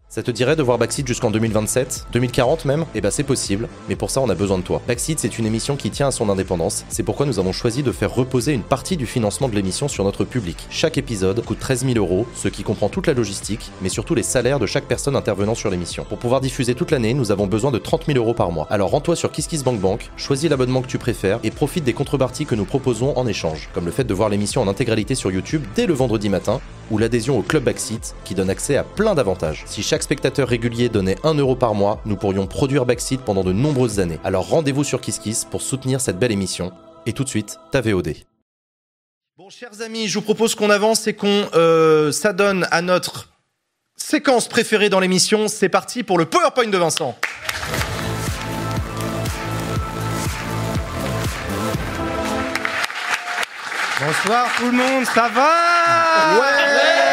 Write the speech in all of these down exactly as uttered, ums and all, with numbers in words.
Ça te dirait de voir Backseat jusqu'en deux mille vingt-sept, deux mille quarante même? Eh bah c'est possible, mais pour ça on a besoin de toi. Backseat, c'est une émission qui tient à son indépendance, c'est pourquoi nous avons choisi de faire reposer une partie du financement de l'émission sur notre public. Chaque épisode coûte treize mille euros, ce qui comprend toute la logistique, mais surtout les salaires de chaque personne intervenant sur l'émission. Pour pouvoir diffuser toute l'année, nous avons besoin de trente mille euros par mois. Alors rends-toi sur KissKissBankBank, choisis l'abonnement que tu préfères et profite des contreparties que nous proposons en échange, comme le fait de voir l'émission en intégralité sur YouTube dès le vendredi matin, ou l'adhésion au Club Backseat qui donne accès à plein d'avantages. Si chaque spectateur régulier donnait un euro par mois, nous pourrions produire Backseat pendant de nombreuses années. Alors rendez-vous sur KissKiss pour soutenir cette belle émission. Et tout de suite, ta V O D. Bon, chers amis, je vous propose qu'on avance et qu'on euh, s'adonne à notre séquence préférée dans l'émission. C'est parti pour le PowerPoint de Vincent. Bonsoir tout le monde, ça va? Ouais.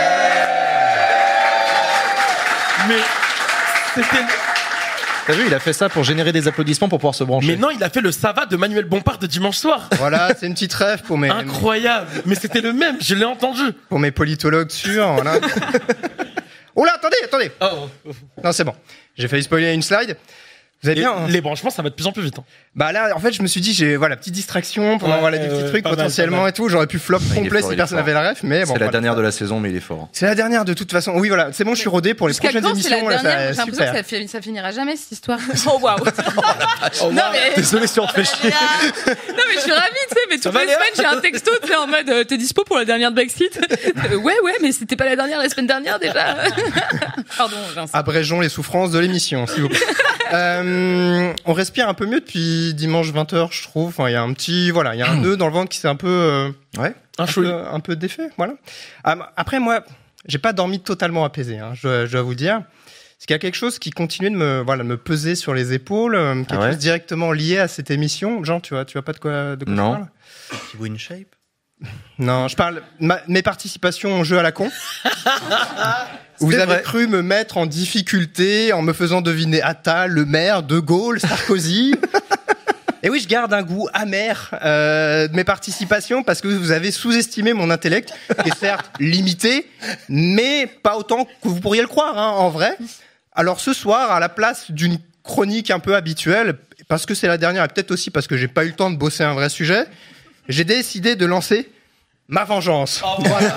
Mais c'était... T'as vu, il a fait ça pour générer des applaudissements pour pouvoir se brancher. Mais non, il a fait le ça va de Manuel Bompard de dimanche soir. Voilà, c'est une petite rêve pour mes... Incroyable. Mais c'était le même, je l'ai entendu. Pour mes politologues sûrs, voilà. Oh là, attendez, attendez. Oh. Non, c'est bon. J'ai failli spoiler une slide. Vous allez Et bien, hein? les branchements, ça va de plus en plus vite. Hein. Bah là, en fait, je me suis dit, j'ai, voilà, petite distraction pour Ouais, voilà, des euh, petits trucs pas mal, potentiellement pas mal. et tout. J'aurais pu flop il est complet fort, si il est personne fort. n'avait la ref, mais bon. C'est la voilà. dernière de la saison, mais il est fort. C'est la dernière de toute façon. Oui, voilà, c'est bon, je suis rodé pour les Jusqu'à prochaines quand c'est la émissions. Là, dernière? ça, J'ai l'impression super. que ça, fait, ça finira jamais cette histoire. Oh waouh! Non mais Désolé si on te fait chier. non mais je suis ravie, tu sais, mais toutes va, les Léa semaines j'ai un texto, tu sais, en mode euh, t'es dispo pour la dernière de Backseat? euh, Ouais ouais, mais c'était pas la dernière la semaine dernière déjà. Pardon, Vincent. Abrégeons les souffrances de l'émission, s'il vous plaît. euh, on respire un peu mieux depuis dimanche vingt heures, je trouve. Enfin, il y a un petit, voilà, il y a un nœud dans le ventre qui s'est un peu, euh, Ouais. Un un chouille. peu, un peu défait, voilà. Ah, après, moi, j'ai pas dormi totalement apaisé, hein, je, je dois vous dire. Parce qu'il y a quelque chose qui continue de me, voilà, me peser sur les épaules, euh, quelque Ah ouais chose directement lié à cette émission. Jean, tu vois, tu vois pas de quoi, de quoi Non. je parle? Petit win shape. Non, je parle ma, mes participations au jeu à la con. Où vous avez vrai. cru me mettre en difficulté en me faisant deviner Attal, Le Maire, De Gaulle, Sarkozy. Et oui, je garde un goût amer euh, de mes participations parce que vous avez sous-estimé mon intellect, qui est certes limité, mais pas autant que vous pourriez le croire, hein, en vrai. Alors ce soir, à la place d'une chronique un peu habituelle, parce que c'est la dernière et peut-être aussi parce que j'ai pas eu le temps de bosser un vrai sujet, j'ai décidé de lancer ma vengeance. Oh, voilà.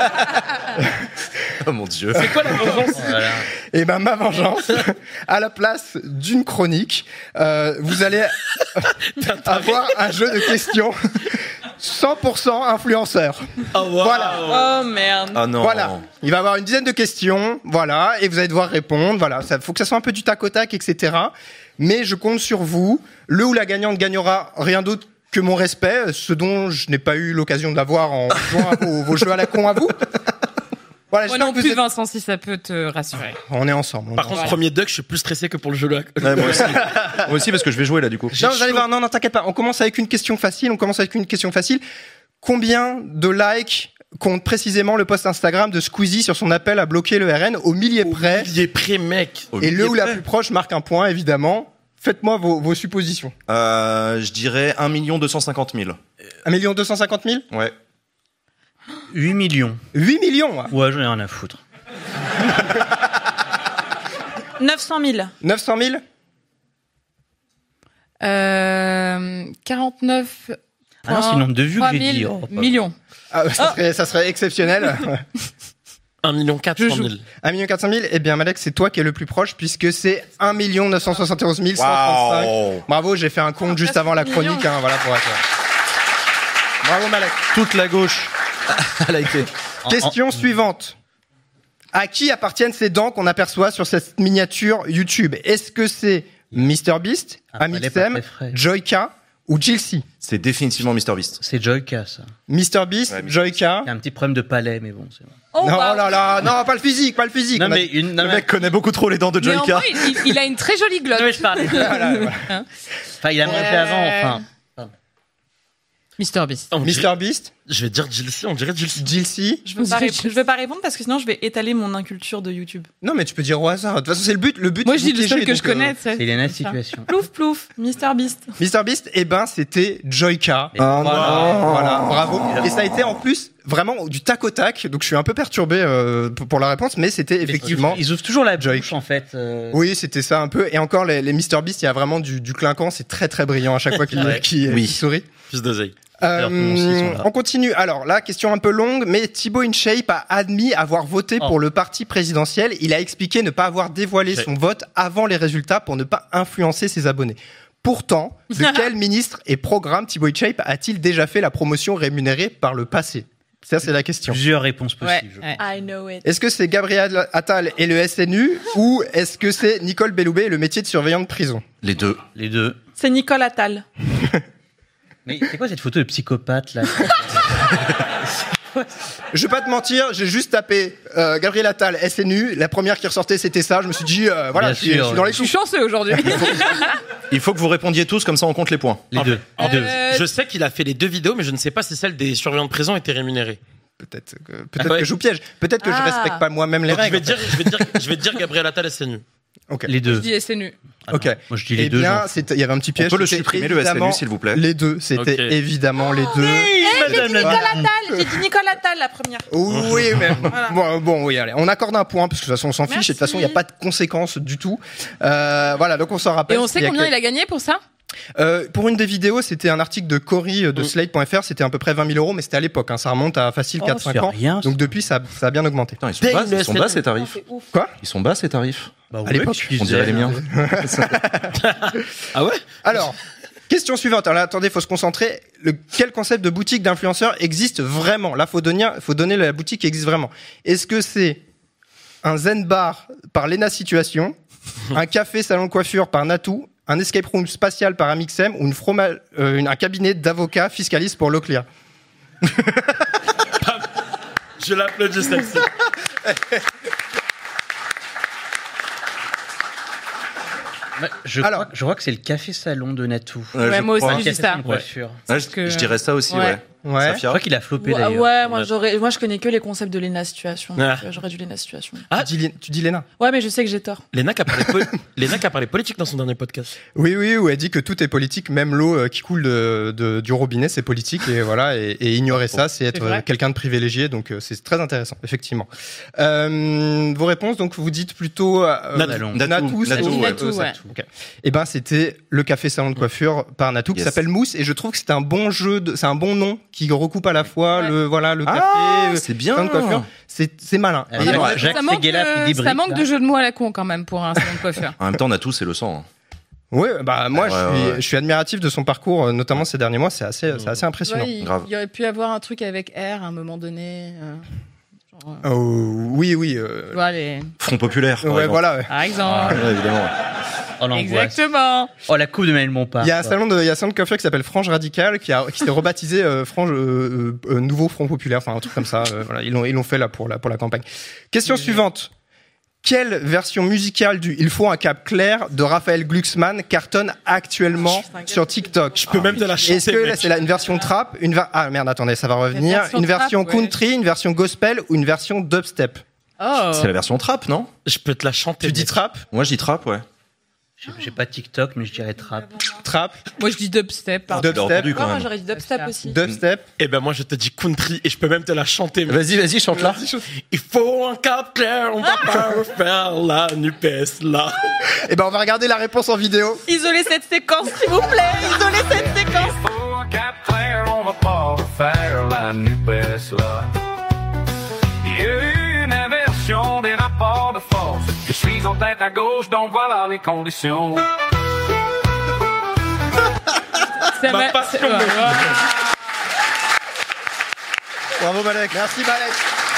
Oh mon dieu. C'est quoi la vengeance? Voilà. Et ben ma vengeance, à la place d'une chronique, euh, vous allez avoir un jeu de questions cent pour cent influenceur. Oh, wow. Voilà. Oh merde. Ah non. Voilà. Il va y avoir une dizaine de questions, voilà, et vous allez devoir répondre. Voilà, ça faut que ça soit un peu du tac au tac, et cetera. Mais je compte sur vous. Le ou la gagnante gagnera rien d'autre que mon respect, ce dont je n'ai pas eu l'occasion de l'avoir en jouant à vos, vos jeux à la con à vous. Voilà, Moi j'espère non que vous plus, êtes- Vincent, si ça peut te rassurer. On est ensemble. on Par est contre, Ouais. premier duck, je suis plus stressé que pour le jeu là. Ouais, moi aussi. Moi aussi parce que je vais jouer là du coup. Non, vous allez voir, non, non, t'inquiète pas. On commence avec une question facile. On commence avec une question facile. Combien de likes compte précisément le post Instagram de Squeezie sur son appel à bloquer le R N au millier près? Il est prêt, mec. Au Et le millier ou la près. plus proche marque un point, évidemment. Faites-moi vos, vos suppositions. Euh, je dirais un million deux cent cinquante mille. un million deux cent cinquante mille? Ouais. huit millions. huit millions. hein. Ouais, j'en ai rien à foutre. neuf cent mille. neuf cent mille? Euh, quarante-neuf. Ah non, c'est le nombre de vues que j'ai dit. Oh, pas- millions. Ah, ça, serait, ça serait exceptionnel. un million quatre cent mille. un million quatre cent mille? Eh bien, Malek, c'est toi qui es le plus proche puisque c'est un million neuf cent soixante et onze mille cent trente-cinq. Wow. Bravo, j'ai fait un compte juste avant la chronique. Hein, voilà pour être. Bravo, Malek. Toute la gauche a liké. Question suivante. À qui appartiennent ces dents qu'on aperçoit sur cette miniature YouTube? Est-ce que c'est MrBeast, Un palais pas Amixem, très frais. Joyka ou Jilcy? C'est définitivement MrBeast. C'est Joyka, ça. MrBeast, Ouais, mais- Joyka. Il y a un petit problème de palais, mais bon, c'est bon. Oh, non, bah. oh là là, non, pas le physique, pas le physique. Non, On a- mais une. Non, Le mais- mec connaît beaucoup trop les dents de Mais en Joyka. vrai, il, il a une très jolie glotte. Non, mais je parlais. Voilà, voilà. Enfin, il aimerait fait avant, enfin. MrBeast. On dirait- MrBeast, Je vais dire Jilcy, on dirait Jilcy. Jilcy. Je veux pas, ré- je veux pas répondre parce que sinon je vais étaler mon inculture de YouTube. Non, mais tu peux dire au hasard. De toute façon, c'est le but. Le but. Moi, c'est je dis de le vous seul piéger, que je donc, connais. euh, C'est Elena Situation. Plouf plouf, MrBeast. MrBeast, eh ben, c'était Joyka. Et voilà. voilà. Voilà. Bravo. Et ça a été en plus vraiment du tac au tac. Donc, je suis un peu perturbé euh, pour pour la réponse, mais c'était effectivement. Ils ouvrent toujours la Joy. bouche en fait. euh, Oui, c'était ça un peu. Et encore, les, les MrBeast, il y a vraiment du, du clinquant. C'est très très brillant à chaque fois qu'il Ouais. qu'il- Oui. qu'il sourit. Plus d'oseille. Euh, Alors, comment ils sont là on continue. Alors là, question un peu longue, mais Thibaut InShape a admis avoir voté Oh. pour le parti présidentiel. Il a expliqué ne pas avoir dévoilé J'ai- son vote avant les résultats pour ne pas influencer ses abonnés. Pourtant, de quel ministre et programme Thibaut InShape a-t-il déjà fait la promotion rémunérée par le passé? Ça, c'est la question. Plusieurs réponses Ouais, possibles. ouais. I know it. Est-ce que c'est Gabriel Attal et le S N U ou est-ce que c'est Nicole Belloubet et le métier de surveillant de prison? Les deux. Les deux. C'est Nicole Attal. Mais c'est quoi cette photo de psychopathe là? Je vais pas te mentir, j'ai juste tapé euh, Gabriel Attal, S N U. La première qui ressortait, c'était ça. Je me suis dit, euh, voilà, Bien je suis, sûr, je suis dans les Je clous. suis chanceux aujourd'hui. Il faut que vous répondiez tous, comme ça on compte les points. Les deux. En Les fait, deux. Euh, Je sais qu'il a fait les deux vidéos, mais je ne sais pas si celle des surveillants de prison était rémunérée. Peut-être que, peut-être Ah ouais. que je vous piège. Peut-être que je Ah. respecte pas moi-même les Donc, je règles. vais dire, je vais dire, je vais dire Gabriel Attal S N U. Ok. Les Je deux. dis S N U. Ah non, Ok. Moi je dis les Eh deux. bien, j'en fous. c'était- il y avait un petit piège. On peut le c'était supprimer, le S N U, évidemment s'il vous plaît. Les deux, c'était Ok. évidemment les deux. J'ai dit Nicole Attal. J'ai dit Nicole Attal la première. Oui, mais Voilà. bon, bon, oui, allez, on accorde un point parce que de toute façon on s'en fiche et de toute façon il n'y a pas de conséquences du tout. Euh, voilà, donc on s'en rappelle. Et on sait Il y a combien que- il a gagné pour ça? Euh, pour une des vidéos, c'était un article de Cory euh, de Mm. Slate point F R, c'était à peu près vingt mille euros, mais c'était à l'époque, hein, ça remonte à facile Oh, quatre cinq c'est ans. rien, ça. Donc depuis, ça, ça a bien augmenté. Putain, ils sont Paye bas, le ils sont S N U. bas ces tarifs. C'est ouf. Ils sont bas ces tarifs. Bah, à ouais, l'époque, tu On disais, dirait les miens. Ah ouais? Alors, question suivante. Alors là, attendez, faut se concentrer. Le, quel concept de boutique d'influenceurs existe vraiment? Là, faut donner, faut donner la boutique qui existe vraiment. Est-ce que c'est un zen bar par Lena Situation, un café salon de coiffure par Natou, un escape room spatial par Amixem ou une froma- euh, une- un cabinet d'avocats fiscalistes pour Leclerc? Je l'applaudis celle-ci. Ouais, Je, Alors. crois, je crois que c'est le café salon de Natou. Ouais, Ouais, je moi crois. aussi, je dis Café ça. salon de coiffure. Ouais, je, que- je dirais ça aussi, Ouais. ouais. Ouais. Je Safia crois qu'il a flopé Ouais, d'ailleurs. ouais, moi j'aurais, moi je connais que les concepts de Lena Situation. donc, Ah. euh, J'aurais dû Lena Situation. Ah. Tu dis, tu dis Léna? Ouais, mais je sais que j'ai tort. Léna qui a parlé, po- Léna qui a parlé politique dans son dernier podcast. Oui, oui, où elle dit que tout est politique, même l'eau euh, qui coule de, de- du robinet, c'est politique, et voilà, et, et ignorer ça, c'est être vrai. euh, quelqu'un de privélégié, donc euh, c'est très intéressant, effectivement. Euh, vos réponses, donc vous dites plutôt euh, Natou. Salon. Natou, Natou, c'est Natou, tout, ouais. euh, Natou, c'est ouais. tout. Ok. Eh ben, c'était le café salon de coiffure par Natou qui Yes. s'appelle Mousse, et je trouve que c'est un bon jeu, de, c'est un bon nom qui recoupe à la fois Ouais. le voilà le café, Ah, euh, c'est bien. salon de coiffure. C'est c'est malin. Ah, Et, alors, euh, Jacques ça manque, Seguela, de, puis des ça briques, manque là. de jeu de mots à la con quand même pour un salon de coiffure. En même temps, on a tous, c'est le sang. hein. ouais, bah moi Ouais, je suis ouais, ouais. je suis admiratif de son parcours, euh, notamment ces derniers mois, c'est assez c'est assez impressionnant. Ouais, il, Grave. il y aurait pu avoir un truc avec R à un moment donné. euh, genre, euh, Oh, oui, oui. euh, tu vois, les... Front populaire. par ouais, exemple. voilà. ouais. Par exemple. Ouais, évidemment. ouais. Oh l'angoisse. Exactement. Oh la coupe de Maël Montpart. Il y a un quoi. salon de, il y a un salon de coiffure qui s'appelle Frange Radical qui a, qui s'est rebaptisé euh, Frange euh, euh, Nouveau Front Populaire, enfin un truc comme ça. euh, voilà, ils l'ont, ils l'ont fait là pour la, pour la campagne. Question suivante. Quelle version musicale du Il faut un cap clair de Raphaël Glucksmann cartonne actuellement sur TikTok? Je peux même te la chanter. Est-ce que là, mec. c'est là une version trap, une ver- ah merde attendez ça va revenir, version une trap, version ouais. country, une version gospel ou une version dubstep? Oh. C'est la version trap, non? Je peux te la chanter. Tu dis mec. trap, Moi, je dis trap, ouais. J'ai- J'ai pas TikTok, mais je dirais trap. trap, Moi, je dis dubstep. pardon. J'ai dubstep, entendu quand Ouais, même. j'aurais dit dubstep aussi. dubstep. Eh ben moi je te dis country et je peux même te la chanter. mec. Vas-y, vas-y, chante là. Il faut un cap clair, on va pas refaire la NUPES là. Et ben on va regarder la réponse en vidéo. Isolez cette séquence, s'il vous plaît. Isolez cette séquence. Faut un cap clair, on va pas faire la NUPES là. Il y a eu une inversion des rapports de force. Je suis en tête à gauche, donc voilà les conditions. Ça Ma va- passion, c'est- ouais, mec. ouais. Bravo Malek, merci Malek.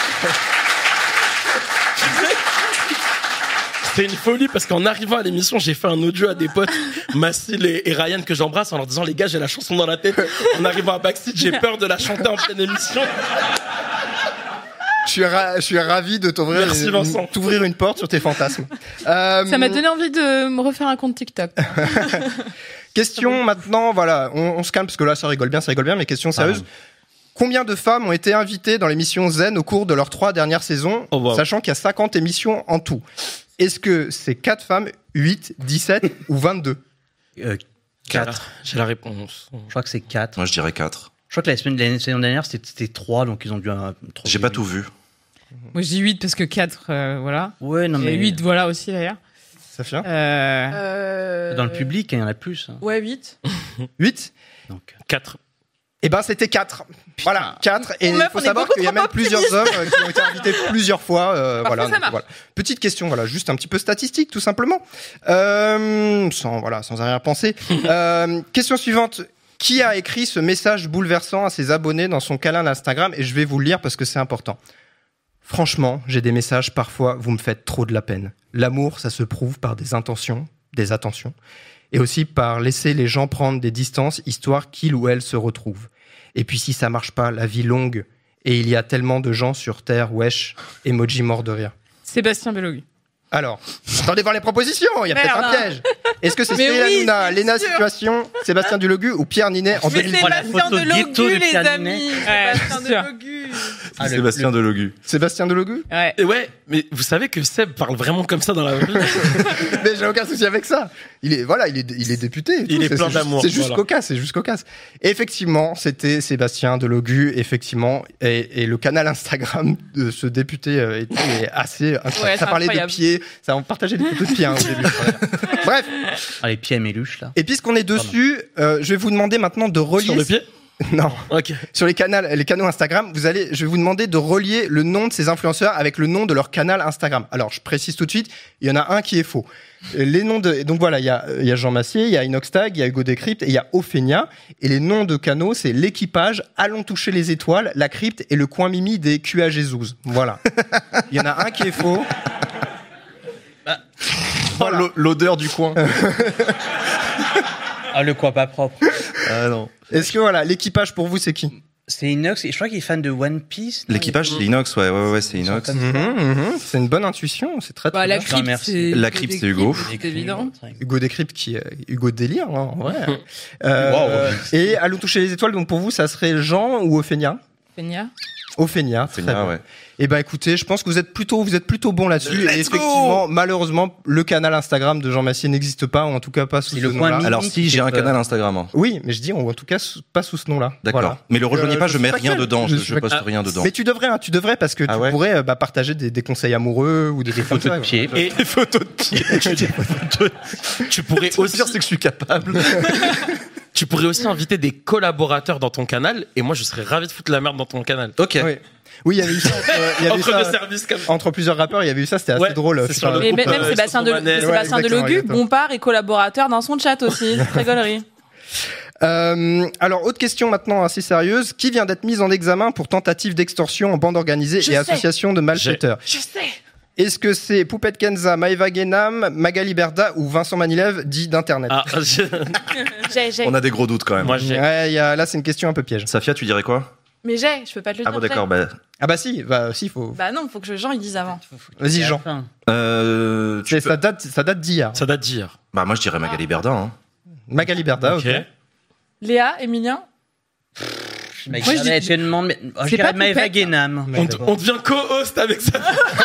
C'est une folie parce qu'en arrivant à l'émission, j'ai fait un audio à des potes, Massil et, et Ryan que j'embrasse en leur disant les gars, j'ai la chanson dans la tête. En arrivant à Backseat, j'ai peur de la chanter en pleine émission. Je suis, ra- je suis ravi de t'ouvrir Merci, une, Vincent. t'ouvrir une porte sur tes fantasmes. Euh, Ça m'a donné envie de me refaire un compte TikTok. Question maintenant, voilà, on, on se calme parce que là ça rigole bien, ça rigole bien, mais question sérieuse. Combien de femmes ont été invitées dans l'émission Zen au cours de leurs trois dernières saisons, Oh, wow. sachant qu'il y a cinquante émissions en tout? Est-ce que c'est quatre femmes, huit, dix-sept ou vingt-deux? Euh, quatre. J'ai la réponse. Je crois que c'est quatre. Moi, je dirais quatre. Je crois que la semaine, la saison dernière, c'était, c'était trois, donc ils ont dû... Un, trop J'ai pas tout vu. Moi, je dis huit parce que quatre, euh, voilà. Ouais, non mais... Et huit, voilà aussi, d'ailleurs. Safia? Euh... Euh... Dans le public, il y en a plus. hein. Ouais, huit. huit? Donc, quatre. Eh ben, c'était quatre. Voilà, quatre. Et il meuf, faut on est savoir beaucoup qu'il y a trop même plusieurs hommes euh, qui ont été invités plusieurs fois. euh, Parfois, voilà, ça donc, marche. voilà. Petite question, voilà, juste un petit peu statistique, tout simplement. Euh, sans, voilà, sans arrière-pensée. euh, question suivante. Qui a écrit ce message bouleversant à ses abonnés dans son canal Instagram? Et je vais vous le lire parce que c'est important. Franchement, j'ai des messages, parfois, vous me faites trop de la peine. L'amour, ça se prouve par des intentions, des attentions, et aussi par laisser les gens prendre des distances, histoire qu'ils ou elles se retrouvent. Et puis si ça marche pas, la vie longue, et il y a tellement de gens sur Terre, wesh, emoji mort de rire. Sébastien Belogu. Alors, attendez voir les propositions, il y a Merde, peut-être un hein. piège. Est-ce que c'est Mais Céline oui, Hanouna, c'est Léna sûr. Situation, Sébastien Delogu ou Pierre Ninet en Mais deux mille trois? la Sébastien photo de ghetto de Logu, les Pierre amis. Ouais, Sébastien c'est de sûr. Logu. Ah, le- Sébastien Delogu. Sébastien Delogu? Ouais. Et ouais, mais vous savez que Seb parle vraiment comme ça dans la vraie vie. Mais j'ai aucun souci avec ça. Il est, voilà, il est, il est député. et Il tout. est C'est- plein c'est juste- d'amour, C'est juste voilà. cocasse, c'est juste cocasse. Effectivement, c'était Sébastien Delogu, effectivement, et, et le canal Instagram de ce député euh, était assez incroyable. Ouais, ça c'est parlait incroyable. de pieds, ça on partageait des photos de pieds hein, au début. Bref, Ah, les pieds à Méluche, là. et puisqu'on est dessus, euh, je vais vous demander maintenant de relier. Sur le pied? Non. Ok. Sur les canaux, les canaux Instagram, vous allez, je vais vous demander de relier le nom de ces influenceurs avec le nom de leur canal Instagram. Alors, je précise tout de suite, il y en a un qui est faux. Les noms de, donc voilà, il y a, il y a Jean Massier, il y a Inoxtag, il y a Hugo Décrypte et il y a Ophénia. Et les noms de canaux, c'est l'équipage, Allons toucher les étoiles, la crypte et le coin mimi des Q A Jésus. Voilà. Il y en a un qui est faux. Voilà. Oh, l'odeur du coin. Ah, le quoi pas propre. Ah non. Est-ce que voilà, l'équipage pour vous, c'est qui? C'est Inox, et je crois qu'il est fan de One Piece. non, L'équipage, c'est Inox, ouais, ouais, ouais, c'est Inox. Comme ça. Mhm, mhm. C'est une bonne intuition, c'est très très Bah, la bien. crypte, merci. c'est... La crypte, c'est Hugo. C'est évident. Hugo Décrypte qui est Hugo Délire, hein, en vrai. Euh, Et Allons toucher les étoiles, donc pour vous, ça serait Jean ou Ophénia? Peña. Ophénia, très Ophénia, bien. ouais. Eh ben écoutez, je pense que vous êtes plutôt, vous êtes plutôt bon là-dessus. Et effectivement, malheureusement, le canal Instagram de Jean Massier n'existe pas, ou en tout cas pas sous C'est ce le coin nom-là. mini. Alors si, j'ai un Euh, canal Instagram. hein. Oui, mais je dis, ou en tout cas sous- pas sous ce nom-là. D'accord. Voilà. Mais le rejoignez Euh, pas, je je suis mets pas rien clair. dedans, Je je, suis je pas- poste rien dedans. Mais tu devrais, hein, tu devrais parce que Ah tu ouais pourrais euh, bah, partager des, des conseils amoureux ou des, Des photos de pieds. Et Des photos de pieds. tu pourrais Le aussi, pire, c'est que je suis capable. tu pourrais aussi inviter des collaborateurs dans ton canal. Et moi, je serais ravi de foutre la merde dans ton canal. Ok. Oui. Oui, il y avait eu ça. Entre, il y avait eu Entre ça, deux services comme ça. entre plusieurs rappeurs, il y avait eu ça, c'était assez Ouais, drôle. c'est Sur sur le le Mais groupe, même euh, Sébastien, de, Chanson Manel. Sébastien Ouais, exactement, Delogu, exactement. Bompard est collaborateur dans son chat aussi. Très gaulerie. Euh, alors, autre question maintenant assez sérieuse. Qui vient d'être mise en examen pour tentative d'extorsion en bande organisée Je et sais. association de malfaiteurs? Je sais. Est-ce que c'est Poupette Kenza, Maëva Guénam, Magali Berda ou Vincent Manilev, dit d'Internet? Ah, je- J'ai, j'ai. On a des gros doutes quand même. moi, j'ai. Ouais, il y a, là, c'est une question un peu piège. Safia, tu dirais quoi? Mais j'ai, je peux pas te le Ah dire. bon, d'accord, bah, Ah bah si, bah si, faut... Bah non, faut que Jean il dise avant. Vas-y, Jean. Enfin, euh, tu C'est- peux- Ça date, ça date d'hier. Ça date d'hier. Bah, moi, je dirais Magali Berda, hein. Magali Berda, ok. Léa, Emilien. Moi, je dis- je demande, mais, oh, je C'est dirais pas Maëva Poupette. Guénam. On, on devient co-host avec ça.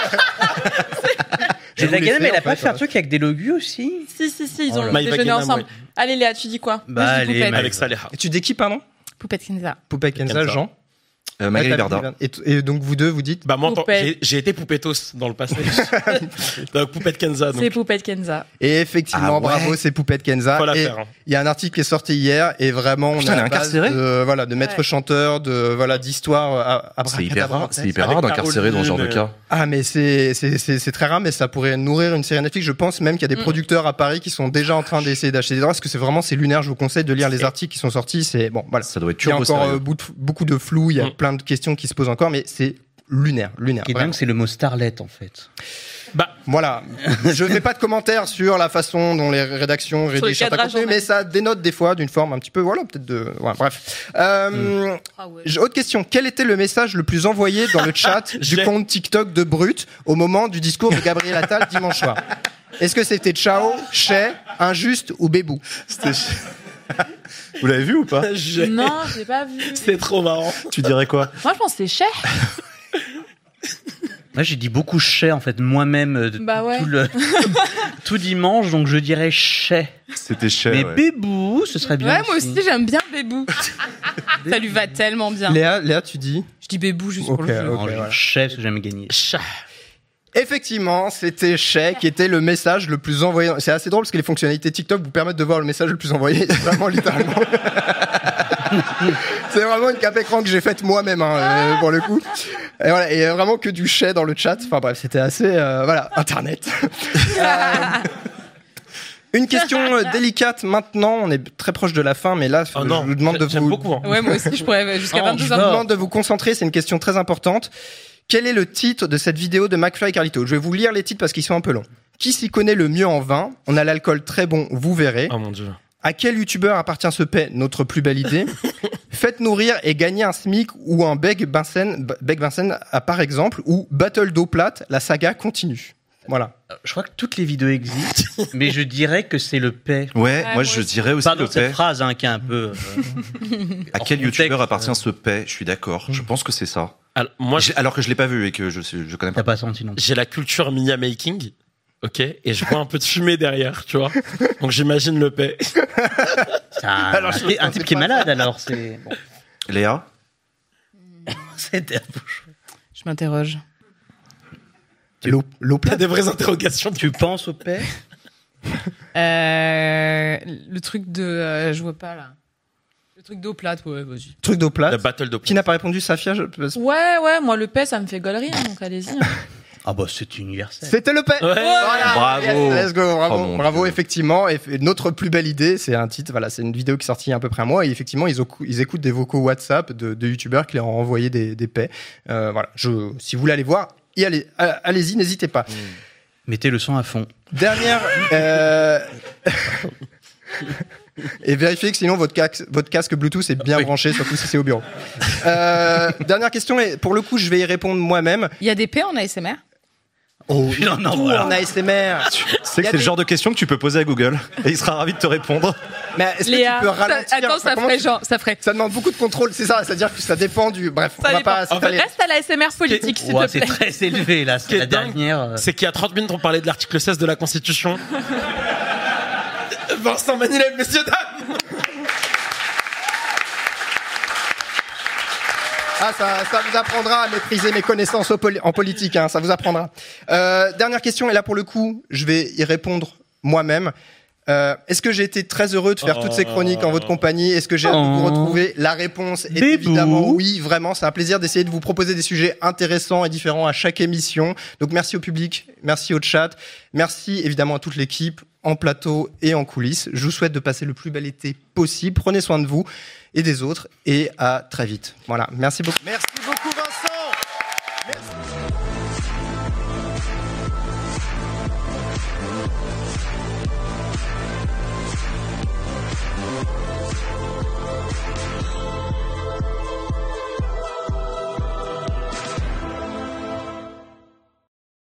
Je Maëva vous Guénam, l'ai elle a fait, pas en fait un fait. truc avec des logus aussi? Si, si, si, ils Oh ont là. Maëva déjeuné Guénam, ensemble. ouais. Allez Léa, tu dis quoi? Bah, je dis allez, Poupette. Maëva. Avec Saléha. Et tu dis qui, pardon? Poupette Kenza. Poupette Kenza, Kenza. Jean. Euh, Magali Ah, t'as Berda. dit- Et, et donc vous deux, vous dites? Bah, moi, en tant- Poupette. j'ai, j'ai été Poupettos dans le passé. donc, Poupette Kenza. C'est Donc, Poupette Kenza. Et effectivement, Ah ouais. bravo, c'est Poupette Kenza. faut la Et faire. hein. il y a un article qui est sorti hier et vraiment, on Putain, a elle est la base incarcérée de, voilà, de maître Ouais. chanteur, de, voilà, d'histoires à, à C'est hyper rare, c'est hyper Avec rare d'incarcérer dans ce genre de Caroline, cas. Ah, mais c'est, c'est, c'est, c'est très rare, mais ça pourrait nourrir une série Netflix. Je pense même qu'il y a des Mm. producteurs à Paris qui sont déjà en train d'essayer d'acheter des droits parce que c'est vraiment, c'est lunaire. Je vous conseille de lire les Et- articles qui sont sortis. C'est, bon, voilà. Ça doit être Il y a turbo encore sérieux. euh, bout de- beaucoup de flou, il y a Mm. plein de questions qui se posent encore, mais c'est lunaire, lunaire. Ce qui est vraiment. dingue, c'est le mot starlet, en fait. Bah, Voilà. Je fais pas de commentaires sur la façon dont les rédactions Sur le rédigent certains cadrage contenus, mais journalistique. ça dénote des fois d'une forme un petit peu, voilà, peut-être de, voilà, bref. Euh, Ah ouais. j- Autre question. Quel était le message le plus envoyé dans le chat Je du l'ai. compte TikTok de Brut au moment du discours de Gabriel Attal dimanche soir? Est-ce que c'était ciao, chais, injuste ou bébou? C'était Vous l'avez vu ou pas? Je- Non, je l'ai pas vu. C'est trop marrant. Tu dirais quoi? Moi, je pense que c'est cher. Moi, j'ai dit beaucoup chais, en fait, moi-même, euh, Bah ouais. tout, le... tout dimanche, donc je dirais chais. C'était cher. Mais ouais. bébou, ce serait bien. Ouais, moi aussi, j'aime bien Bébou. Ça lui va tellement bien. Léa, Léa, tu dis? Je dis Bébou juste Ok, pour le jeu. ok. Non, je dis voilà. chais, parce que j'aime gagner. Chat. Effectivement, c'était Shay qui était le message le plus envoyé. C'est assez drôle parce que les fonctionnalités TikTok vous permettent de voir le message le plus envoyé, vraiment littéralement. C'est vraiment une cap écran que j'ai faite moi-même, hein, euh, pour le coup. Et voilà, et euh, vraiment que du Shay dans le chat. Enfin bref, c'était assez, euh, voilà, Internet. Euh, Une question euh, délicate maintenant. On est très proche de la fin, mais là, Oh je non, vous demande de j'aime vous. beaucoup. hein. Ouais, moi aussi, je pourrais jusqu'à Oh, vingt-deux Je heures. vous demande de vous concentrer, c'est une question très importante. Quel est le titre de cette vidéo de McFly et Carlito? Je vais vous lire les titres parce qu'ils sont un peu longs. Qui s'y connaît le mieux en vin? On a l'alcool très bon, vous verrez. Oh mon dieu. À quel youtubeur appartient ce paix? Notre plus belle idée. Faites nourrir et gagner un SMIC ou un Beg Vincennes, Beg Vincennes, à par exemple, ou Battle d'eau plate, la saga continue. Voilà. Je crois que toutes les vidéos existent, mais je dirais que c'est le paix. Ouais, Ah, moi moi je aussi. dirais aussi Pardon, le cette paix. phrase hein, qui est un peu... euh, À en quel contexte, youtubeur euh. appartient ce paix? Je suis d'accord. Je pense que c'est ça. Alors, moi, J'ai- Alors que je l'ai pas vu et que je sais- je connais T'as pas. pas senti non plus. j'ai la culture Mia Making. Ok, et je vois un peu de fumée derrière, tu vois. Donc j'imagine le paix. C'est un, Alors, un je type- un pensais type qui est pas malade, alors. C'est bon. Léa? C'était un peu chaud. Je m'interroge. L'eau, l'eau T'as plate. des vraies interrogations. Tu penses au paix? Euh, le truc de... euh, je vois pas, là. Le truc d'eau plate, ouais, vas-y. Truc d'eau La plate. battle de Qui n'a pas répondu, Safia? je- Ouais, ouais, moi, le paix, ça me fait gaulerie, hein, donc allez-y. hein. Ah bah c'est universel. C'était le paix. Ouais. Voilà. Bravo. Yes, let's go. Bravo, Oh mon bravo Dieu. effectivement. Et f- notre plus belle idée, c'est un titre. Voilà, c'est une vidéo qui est sortie il y a à peu près un mois. Et effectivement, ils, ocou- ils écoutent des vocaux WhatsApp de, de youtubeurs qui leur ont envoyé des, des paix. Euh, voilà. Je, si vous voulez aller voir, y allez, a- allez-y, n'hésitez pas. Mettez le son à fond. Dernière. euh, Et vérifiez que sinon votre casque, votre casque Bluetooth est bien Oui. branché, surtout si c'est au bureau. Euh, dernière question, et pour le coup, je vais y répondre moi-même. Il y a des P en A S M R? Oh, Non, non, tout voilà. en A S M R. Tu sais Y a que c'est des- le genre de question que tu peux poser à Google et il sera ravi de te répondre. Mais est-ce que Léa, tu peux ça- ralentir attends, Enfin, ça comment ferait tu- genre, ça ferait. Ça demande beaucoup de contrôle, c'est ça. C'est-à-dire que ça dépend du. Bref, Ça on va dépend. pas En fait, s'étaler. Reste à la S M R politique, s'il Ouais, te c'est plaît. très élevé là, qui c'est est la dingue, dernière. euh, C'est qu'il y a trente minutes, on parlait de l'article seize de la Constitution. Vincent Manilève, messieurs, dames. Ah, ça, ça vous apprendra à maîtriser mes connaissances au poli- en politique, hein, ça vous apprendra. Euh, dernière question, et là pour le coup, je vais y répondre moi-même. Euh, Est-ce que j'ai été très heureux de faire toutes ces chroniques en votre compagnie? Est-ce que j'ai hâte de vous Oh. retrouver? La réponse est Bébou. évidemment oui, vraiment. C'est un plaisir d'essayer de vous proposer des sujets intéressants et différents à chaque émission. Donc merci au public, merci au chat, merci évidemment à toute l'équipe en plateau et en coulisses. Je vous souhaite de passer le plus bel été possible. Prenez soin de vous et des autres et à très vite. Voilà, merci beaucoup. Merci beaucoup.